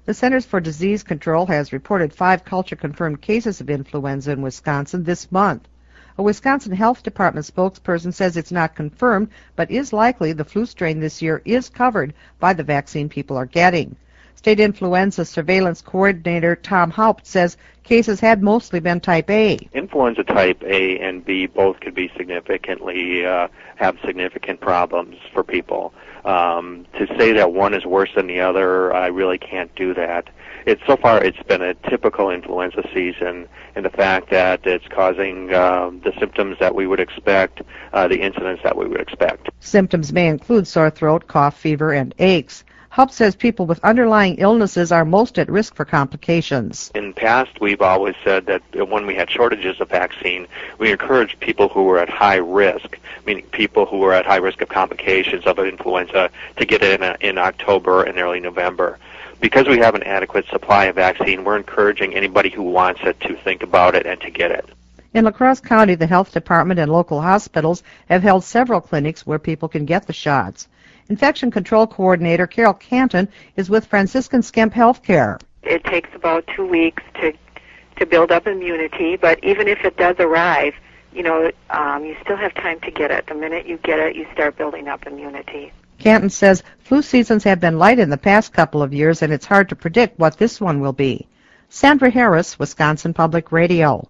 The Centers for Disease Control has reported 5 culture-confirmed cases of influenza in Wisconsin this month. A Wisconsin Health Department spokesperson says it's not confirmed, but is likely the flu strain this year is covered by the vaccine people are getting. State Influenza Surveillance Coordinator Tom Haupt says cases had mostly been type A. Influenza type A and B both could be have significant problems for people. To say that one is worse than the other, I really can't do that. So far it's been a typical influenza season, and the fact that it's causing the symptoms that we would expect, the incidence that we would expect. Symptoms may include sore throat, cough, fever, and aches. Haupt says people with underlying illnesses are most at risk for complications. In the past, we've always said that when we had shortages of vaccine, we encouraged people who were at high risk, meaning people who were at high risk of complications of influenza, to get it in October and early November. Because we have an adequate supply of vaccine, we're encouraging anybody who wants it to think about it and to get it. In La Crosse County, the health department and local hospitals have held several clinics where people can get the shots. Infection Control Coordinator Carol Canton is with Franciscan Skemp Healthcare. It takes about 2 weeks to build up immunity, but even if it does arrive, you still have time to get it. The minute you get it, you start building up immunity. Canton says flu seasons have been light in the past couple of years, and it's hard to predict what this one will be. Sandra Harris, Wisconsin Public Radio.